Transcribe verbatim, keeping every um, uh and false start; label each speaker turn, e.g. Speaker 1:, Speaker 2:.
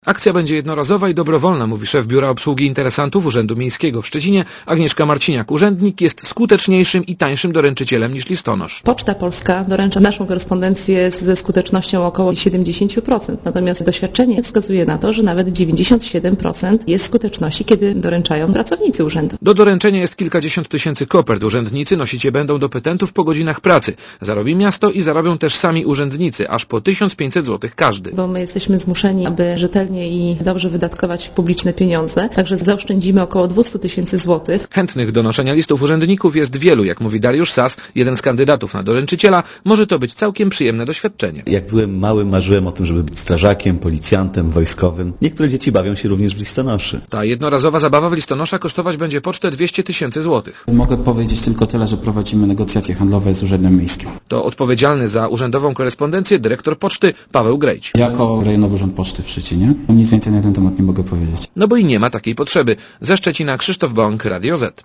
Speaker 1: Akcja będzie jednorazowa i dobrowolna, mówi szef Biura Obsługi Interesantów Urzędu Miejskiego w Szczecinie Agnieszka Marciniak. Urzędnik jest skuteczniejszym i tańszym doręczycielem niż listonosz.
Speaker 2: Poczta Polska doręcza naszą korespondencję ze skutecznością około siedemdziesiąt procent, natomiast doświadczenie wskazuje na to, że nawet dziewięćdziesiąt siedem procent jest skuteczności, kiedy doręczają pracownicy urzędu.
Speaker 1: Do doręczenia jest kilkadziesiąt tysięcy kopert. Urzędnicy nosić je będą do petentów po godzinach pracy. Zarobi miasto i zarobią też sami urzędnicy, aż po tysiąc pięćset złotych każdy.
Speaker 2: Bo my jesteśmy zmuszeni, aby rzetelnie i dobrze wydatkować publiczne pieniądze, także zaoszczędzimy około dwieście tysięcy złotych.
Speaker 1: Chętnych do noszenia listów urzędników jest wielu. Jak mówi Dariusz Sas, jeden z kandydatów na doręczyciela, może to być całkiem przyjemne doświadczenie.
Speaker 3: Jak byłem mały, marzyłem o tym, żeby być strażakiem, policjantem, wojskowym. Niektóre dzieci bawią się również w listonoszy.
Speaker 1: Ta jednorazowa zabawa w listonosza kosztować będzie pocztę dwieście tysięcy złotych.
Speaker 4: Mogę powiedzieć tylko tyle, że prowadzimy negocjacje handlowe z Urzędem Miejskim.
Speaker 1: To odpowiedzialny za urzędową korespondencję dyrektor poczty Paweł Grejć.
Speaker 4: Jako Rejonowy Urząd Poczty w Szczecinie nic więcej na ten temat nie mogę powiedzieć.
Speaker 1: No bo i nie ma takiej potrzeby. Ze Szczecina Krzysztof Bąk, Radio Z.